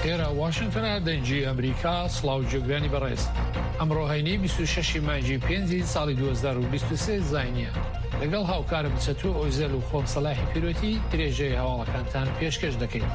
خێرا واشنگتنە دەنجی ئەمریکا سڵاو جێگرانی بەڕێز ئەمڕۆ هەینی 26 مانگی 5 ساڵی 2023 زاینیە لەگەڵ هاوکارە بچەتوو ئۆیزەل و خۆم سەلاحی پیرۆتی درێژەی هەواڵەکانتان پێشکەش دەکەین.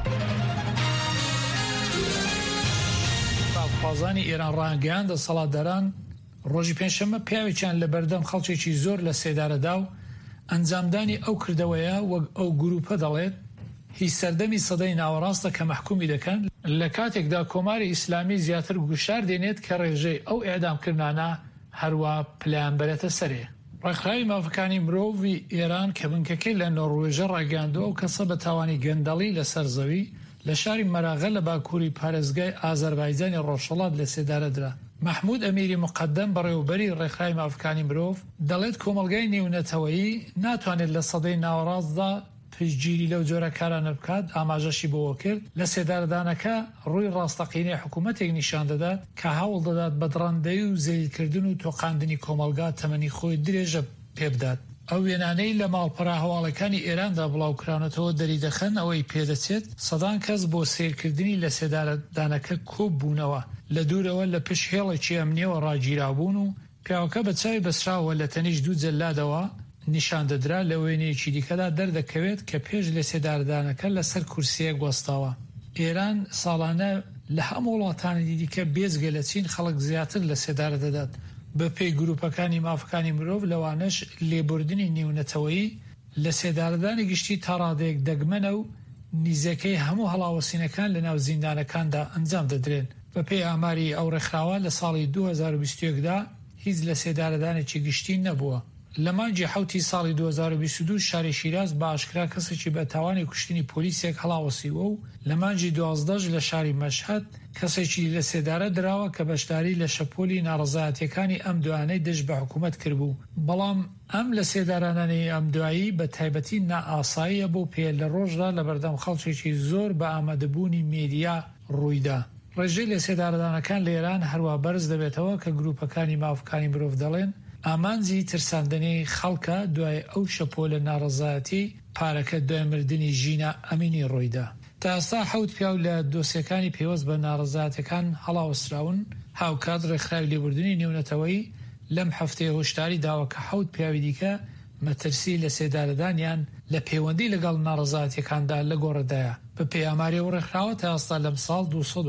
باوخوازانی ئێران ڕاهەنگەیان دەسەڵاتداران ڕۆژی پێنجشەممە پیاوێکیان لە بەردەم خەڵکێکی زۆر لە سێدارەدا و ئەنجامدانی ئەو کردەوەیە وەک ئەو گروپە دەڵێت هیچ سەردەمی سەدەی ناوەڕاستە کە مەحکومی دەکەن لە کاتێکدا کۆماری ئیسلامی زیاتر گوشار دێنێت کە ڕێژەی ئەو ئێدامکردانە هەروە پلەیان بەرێتە سەرێ. ڕێکخراوی مافەکانی مرۆڤی ئێران کە بنکەکەی لە نۆڕوێژە ڕاگەاندووە و کەسە بە تاوانی گەندەڵی لەسەر زەوی لە شاری مەراغە لە باکووری پارێزگای ئازەربایجانی ڕۆژهەڵات لە سێدارەدرا. محمود ئەمیری مقدم بەڕێوەبەری ڕێکخراوی مافەکانی مرۆڤ دەڵێت کۆمەلگای نێونەتەوەیی ناتوانێت لە سەدەی ناوەڕاستدا پشتگیری لەو جۆرە کارانە بکات. ئاماژەشی بۆەوە کرد لە سێدارەدانەکە ڕووی ڕاستەقینەی حکوومەتێک نیشان دەدات کە هەوڵ دەدات بە دڕەندەی و زەلیلکردن و تۆقاندنی کۆمەلگا تەمەنی خۆی درێژە پێبدات. ئەو وێنانەی لە ماڵپەڕا هەواڵەکانی ئێراندا بڵاوکرانەتەوە دەری دەخەن ئەوەی پێدەچێت سەدان کەس بۆ سیرکردنی لە سێدارەدانەکە کۆب بوونەوە لە دوورەوە لە پشت هێڵێکی ئەمنیەوە ڕاگیرابوون و پیاوەکە بە چاوی بەسراوە لە تەنیش دوو جەلادەوە نیشان دەدرا لە وێنەیەکی دیکەدا دەردەکەوێت کە پێش لە سێدارەدانەکە لەسەر کورسیە گۆستاوە. ئێران ساڵانە لە هەموو وڵاتانی دیکە بێجگە لە چین خەڵک زیاتر لە سێدارە دەدات. بە پێی گروپەکانی مافەکانی مرۆڤ لەوانش لێبوردنی نێونەتەوەیی لە سێدارەدانی گشتی تا ڕادەیەک دەگمەنە و نیزەکەی هەموو هەڵاوەسینەکان لە ناو زیندانەکاندا ئەنجام دەدرێن. بە پێی ئاماری ئەو ڕێکخراوە لە ساڵی 2021دا هیچ لە سێدارەدانێکی گشتی نەبووە. لە مانگی حوتی ساڵی 2022 شاری شیراز بە ئاشکرا کەسێکی بە تاوانی کوشتنی پۆلیسێک هەڵاوەسیوە و لە مانگی 12 لە شاری مەشهەد کەسێکی لە سێدارە دراوە کە بەشداری لە شەپۆلی ناڕەزایەتیەکانی ئەم دوانەی دژ بە حکوومەت کردبوو. بەڵام ئەم لە سێدارانەی ئەم دوایی بە تایبەتی نائاساییە بۆ پێ لە ڕۆژدا لە بەردەم خەڵکێکی زۆر بە ئامادەبوونی مێدیا ڕوویدا. ڕێژەی لە سێدارەدانەکان لە ئێران هەروە بەرز دەبێتەوە کە گروپەکانی مافەکانی مرۆڤ دەڵێن ئامانجی ترساندنەی خەڵکە دوای ئەو شەپۆلە ناڕەزایەتی پارەکە دوای مردنی ژینە ئەمینی ڕۆیدا. تا ئێستا 7 پیاو لە دۆسیەکانی پێوەست بە ناڕەزایەتەکان هەڵاوەستراون. هاوکات ڕێکخراوی لێبوردنی نێونەتەوەیی لەم هەفتەیە هۆشداری داوە کە 7 پیاوی دیکە مەترسی لە سێدارەدانیان لە پەیوەندی لەگەڵ ناڕەزایەتەکاندا لە گۆڕەدایە. بە پێی ئاماری ئەو ڕێکخراوە تا ئێستا لەم ساڵ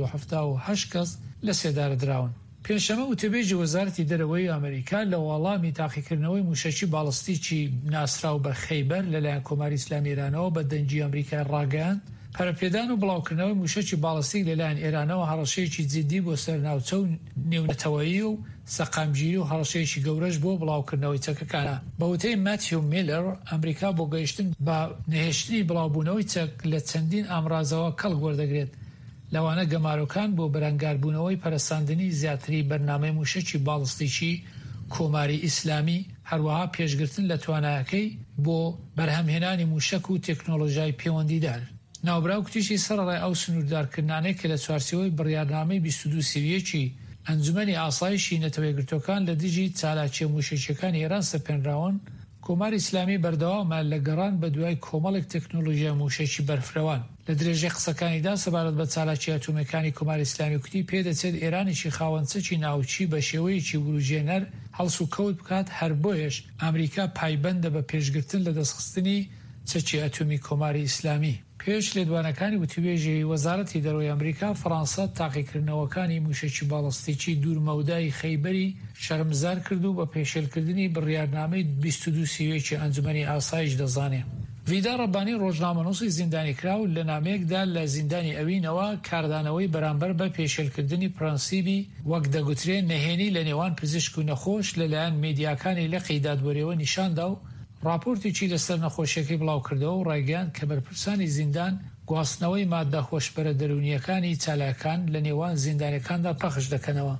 278 کەس لە سێدارە دراون. پێنجشەمە وتەبێژی وەزارەتی دەرەوەی ئەمریکا لە وەڵامی تاقیکردنەوەی موشەکی باڵستیکی ناسراو بە خەیبەر لەلایەن کۆماری ئیسلامی ئێرانەوە بە دەنجی ئەمریکای ڕاگەیاند پەرەپێدان و بڵاوکردنەوەی موشەکی باڵستیک لەلایەن ئێرانەوە هەڕەشەیەکی جدی بۆ سەرناوچە و نێونەتەوەیی و سەقامگیری و هەڕەشەیەکی گەورەش بۆ بڵاوکردنەوەی چەکەکانە. بە وتەی ماتیو میلر ئەمریکا بۆ گەیشتن بە نەهێشتنی بڵاوبوونەوەی چەک لە چەندین ئامرازەوە کەڵک وەردەگرێت. لەوانە گەمارۆکان بۆ بەرەنگاربوونەوەی پەرستاندنی زیاتری بەرنامەی موشەکی باڵستیکی کۆماری ئیسلامی هەروەها پێشگرتن لە توانایەکەی بۆ بەرهەمهێنانی موشک و تەکنۆلۆژیای پەیوەندیدار. ناوبراو کتیشی سەرڕای ئەو سنووردارکردانەی کە لە چوارچێوەی بڕیارنامەی 22 سێویەکی ئەنجومەنی ئاسایشی نەتەوەی گرتوەکان لە دژی چالاکیە موشەکیەکانی ئێران سەپێنراون کۆماری ئیسلامی بەردەوامە لە گەڕان بە دوای کۆمەڵێک تەکنۆلۆژیای موشەکی بەرفرەوان. لە درێژەی قسەکانیدا سەبارەت بە چالاکی ئەتۆمیەکانی کۆماری ئیسلامی کوتی پێدەچێت ئێرانیشی خاوەنچەکی ناوچی بە شێوەیەکی وروجێنەر هەڵس و کەوت بکات. هەر بۆیەش ئەمریکا پایبەندە بە پێشگرتن لە دەستخستنی چەکی ئەتۆمی کۆماری ئیسلامی. پێش لێدوانەکانی وتوێژی وەزارەتی دەرەوەی ئەمریکا فەڕەنسا تاقیکردنەوەکانی موشەکی باڵستیکی دوورمەودای خەیبەری شەرمزار کرد و بە پێشێلکردنی بڕیارنامەی 22 سێویەکی ئەنجومەنی ئاسایش دەزانێ. ڤیدا ڕەبانی ڕۆژنامەنووسی زیندانی کراو لە نامەیەکدا لە زیندانی ئەوینەوە کاردانەوەی بەرامبەر بە پێشێلکردنی پرەنسیبی وەک دەگوترێن نەهێنی لە نێوان پزیشک و نەخۆش لەلایەن میدیاکانی لە قەیدادوەریەوە نیشاندا و راپۆرتێکی لەسەر نەخۆشیەکەی بڵاو کردەوە و ڕایگەیاند کە بەرپرسانی زیندان گواستنەوەی مادە خۆشبەرە دەرونیەکانی چالاکان لە نێوان زیندانەکاندا پەخش دەکەنەوە.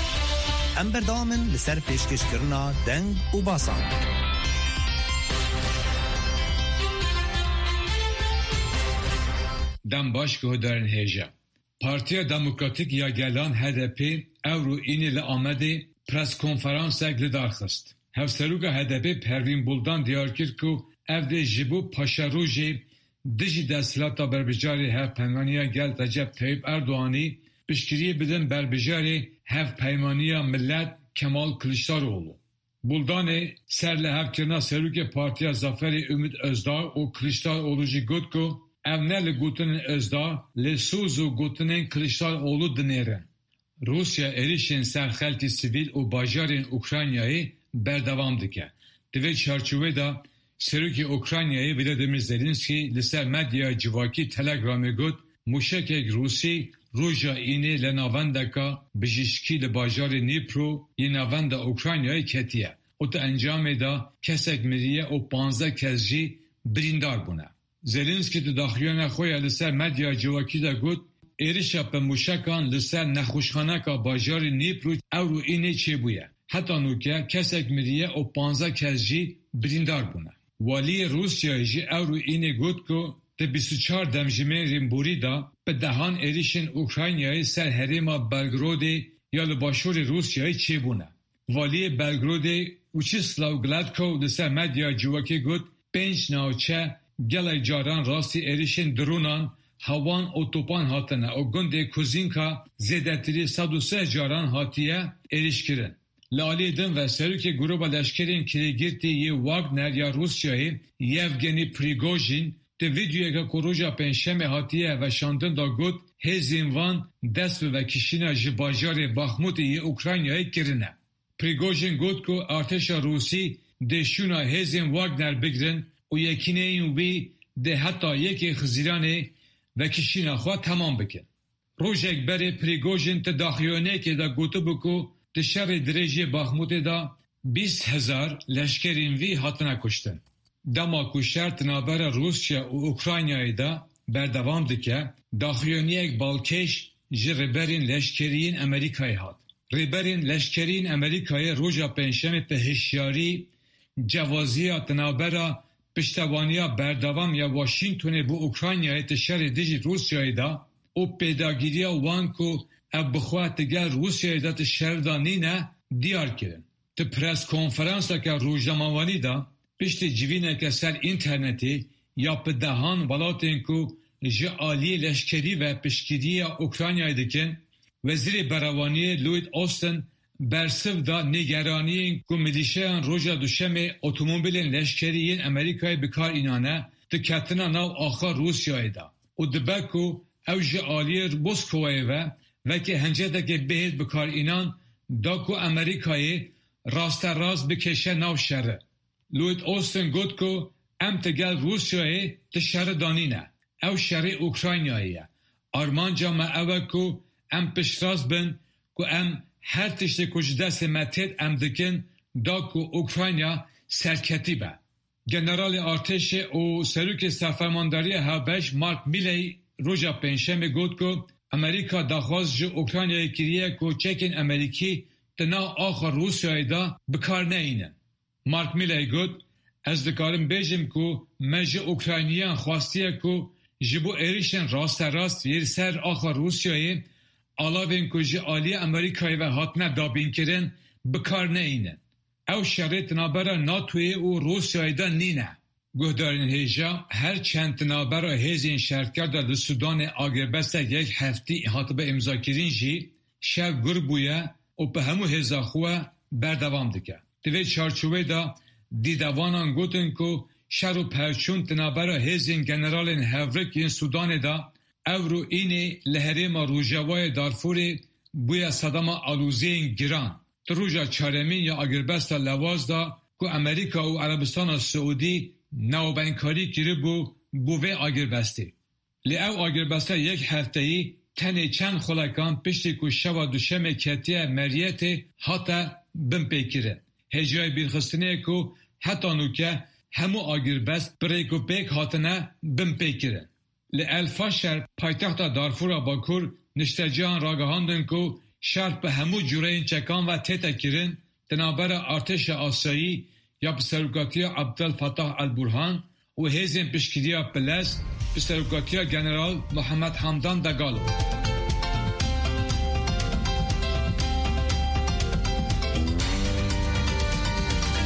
ئەم بەردەوامن لەسەر پێشکەشکردنا دەنگ و باسان. دەم باش گۆدارن هێژە. پارتیا دموکراتیک یا گەلان HDP ئەوڕۆ ئینی لە ئامەدێ پرس کۆنفەرانسێک لەداخست. هەفسەرۆکە HDP پەروین بولدان دیار کرد و ئەو دێ ji bo paşarojê دجی دستلاتا بربجاری هف پیمانیا گل رجب طیب اردوانی پشتگیری بدن بربجاری هف پیمانیا ملت کمال کلیچداروغلو. بولدان سر لحف کرنا سروک پارتیا زافر امید ازدار و کلیچداروغلو جی گود کو evne li gotinên Özdağ li Sûz û gotinên Kiliçdaroğlu dinêrin. Rusya êrişên ser xelkê sivîl û bajarên Ukraynayê berdewam dike. Di vê çarçovê de Serokê Ukraynayê Volodymyr Zelensky li ser medyaya civakî Telegramê got mûşekek Rusî roja înê li navendeka bijîşkî li bajarê Dnîpro yê navenda Ukraynayê ketiye. û di encamê de kesek miriye û 15 kes jî birîndar bûne. Zelensky di daxuyana xwe ya li ser medya civakî de got êrişa pemûşekan li ser nexweşxaneka bajarê Dnîpro ewro înê çêbûye. Heta nûke kesek miriye û 15 kes jî birîndar bûne. Waliyê Rusyayê jî ewro înê got ku di 24 demjimêrên borî de bi dehan êrişên Ukraynayê ser herêma Belgrodê ya li başûrê Rusyayê çêbûne. Waliyê Belgrodê Uçislav Gladkov li ser medya civakî got 5 navçe gelek caran rastî êrişên dronan, hawan û topan hatine û gundê Kuzinka zêdetirî 103 caran hatiye êrişkirin. Li aliyê din ve serokê groba leşkerên kirêgirtî yê Wagner ya Rusyayê Yevgeni Prigojin di vîdyoyeka ku roja pênşemê hatiye veşandin da got hêzên van dest bi vekişîna ji bajarê Baxmutê yê Ukraynayê kirine. Prigojin got ku artêşa Rusî dê şûna hêzên Wagner bigirin û yekîneyên wî dê heta yekê xiziranê vekişîna xwe temam bikin. Rojek berê Prigojin ti daxuyanekê de gotibû ku di şerê dirêjiyê Baxmutê de 20,000 leşkerên wî hatine kuştin. Dema ku şer tinabera Rusya û Ukraynayê de berdewam dike, daxuyaniyek balkêş ji rêberên leşkeriyên Amerîkayê hat. Rêberên leşkeriyên Amerîkayê roja pênşemê bi hişyarî cevaziya tinabera piştevaniya berdewam ya Washingtonê bu Ukraynayê ti şerê dijî Rusyayê de û pêdagiriya wan ku ev bixwe ti gel Rusyayê de ti şer da nîne diyar kirin. Ti preskonferanseke rojnamewanî de piştî civîneke ser internetê ya bi dehan welatên ku ji aliyê leşkerî ve piştgiriya Ukraynayê dikin, Wezîrê Berevaniyê Lloyd Austin bersiv da nêgeraniyên ku milîşeyan roja duşemê otomobîlên leşkeriyên Amerîkayê bikar înane diketina nav axa Rusyayê de û dibe ku ew ji aliyê Moskowayê ve vekî hencedekê bêhêz bikar înan da ku Amerîkayê rasterast bikeşe nav şerê. Lloyd Austin got ku em ti gel Rusyayê ti şerê danîne. Ew şerê Ukraynayê ye. Armanca me ew e ku em piştrast bin ku em her tiştê ku ji destê me têt em dikin da ku Ukrayna serketî be. Generalê Artêşê û Serokê Serfermandariya Hevbeş Mark Milley roja pênşemê got ku Amerîka daxwaz ji Ukraynayê kiriye ku çekên Amerîkî di nav axa Rusyayê de bikar neînin. Mark Milley got, ez dikarim bêjim ku me ji Ukrayniyan xwastiye ku ji bo êrişên rasterast yê ser axa Rusyayê alavên ku ji aliyê Amerîkayê ve hatine dabînkirin bikar neînin. Ew şerê tinabera NATOyê û Rusyayê de nîne. Guhdarên hêja her çend tinabera hêzên şerkar da li Sudanê agêrbestek yek heftî hatibe imzakirin jî şev gur bûye û bi hemû hêza xwe berdewam dike. Di vê çarçovê de dîdevanan gotin ku şer û perçûn tinabera hêzên generalên hevrik yên Sudanê de ewro înê li herêma Rojavayê Darfurê bûye sedema alûzeyên giran. Di roja çaremîn ya agêrbesta lewaz da ku Amerîka û Erebistana Siûdî navbenkarî kiribû bû vê agêrbestê. Li ew agêrbesta yek hefteyî tenê çend xwelekan piştî ku şeva duşemê ketiye Meryetê hate binpêkirin. Hêjayê bîrxistinê ku heta nûke hemû agêrbest bi rêkûpêk hatine binpêkirin. Li El Fasher paytexta Darfura Bakur nişteciyan ragihandin ku şer bi hemû cûreyên çekan ve tête kirin tinabera Artêşa Asyayî ya bi serokatiya Abdel Fattah el-Burhan û hêzên piştgiriya Pilez bi serokatiya General Muhammed Hamdan Dagalo.